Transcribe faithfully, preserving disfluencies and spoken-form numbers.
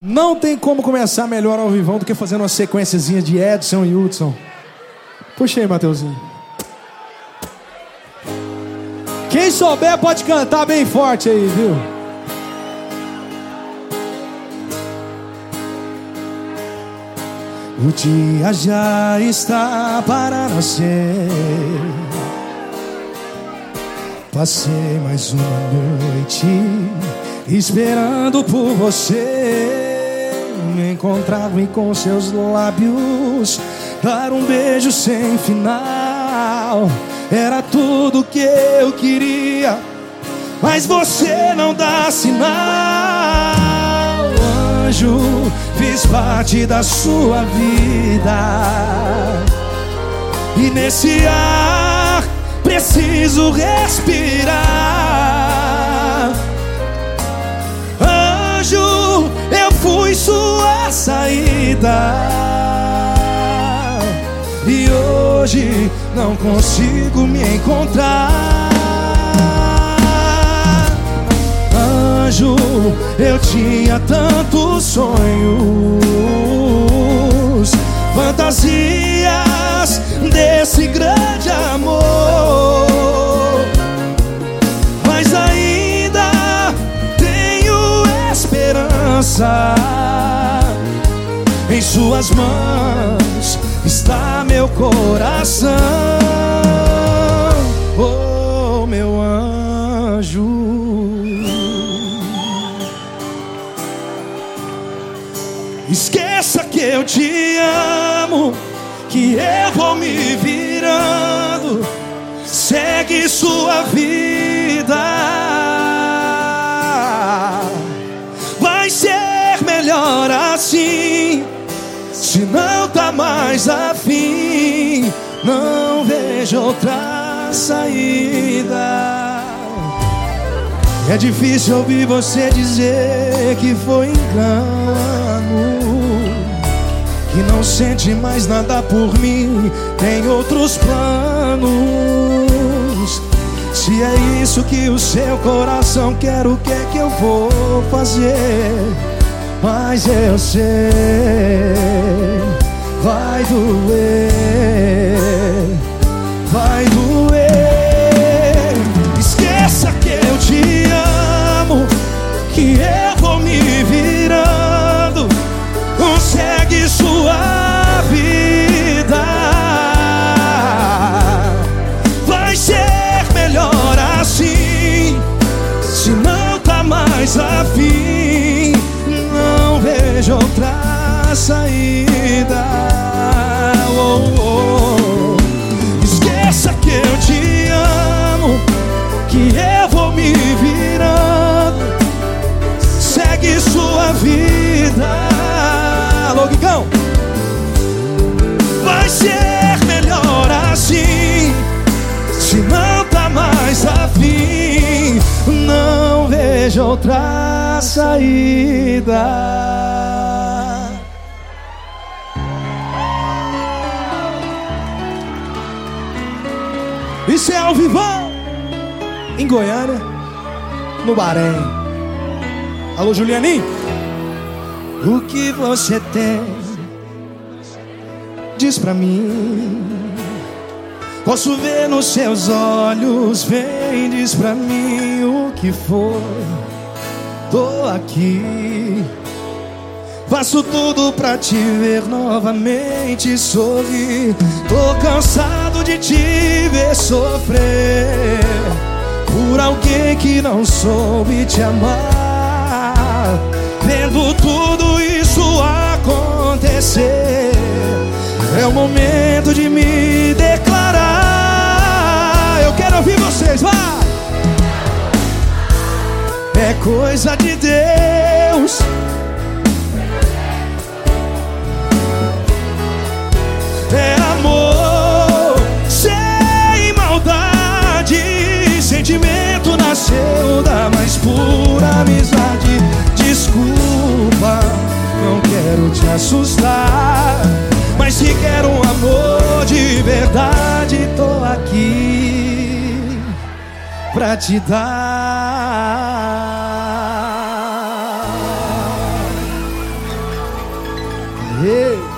Não tem como começar melhor ao vivão do que fazendo uma sequenciazinha de Edson e Hudson. Puxa aí, Mateuzinho. Quem souber pode cantar bem forte aí, viu? O dia já está para nascer. Passei mais uma noite esperando por você. Me encontrar-me com seus lábios, dar um beijo sem final. Era tudo que eu queria, mas você não dá sinal. Anjo, fiz parte da sua vida, e nesse ar preciso respirar. Anjo, eu fui sua saída, e hoje não consigo me encontrar. Anjo, eu tinha tantos sonhos, fantasias desse grande amor, mas ainda tenho esperança. Em suas mãos está meu coração. Oh, meu anjo, esqueça que eu te amo, que eu vou me virando. Segue sua vida, vai ser melhor assim. Se não tá mais afim, não vejo outra saída. É difícil ouvir você dizer que foi engano, que não sente mais nada por mim, tem outros planos. Se é isso que o seu coração quer, o que é que eu vou fazer? Mas eu sei, vai doer, vai doer. Esqueça que eu te amo, que eu vou me virando. Consegue sua vida, vai ser melhor assim. Se não tá mais afim, não vejo outra saída. Oh, oh. Esqueça que eu te amo, que eu vou me virando. Segue sua vida. Alô, Guigão. Vai ser melhor assim. Se não tá mais afim, não vejo outra saída. Isso é ao vivão, em Goiânia, no Bahrein. Alô, Julianinho. O que você tem? Diz pra mim. Posso ver nos seus olhos. Vem, diz pra mim o que foi. Tô aqui, faço tudo pra te ver novamente sorrir. Tô cansado de te ver sofrer por alguém que não soube te amar. Vendo tudo isso acontecer, é o momento de me declarar. Eu quero ouvir vocês, vai! É coisa de Deus, é amor sem maldade. Sentimento nasceu da mais pura amizade. Desculpa, não quero te assustar, mas se quero um amor de verdade, tô aqui pra te dar. Ei.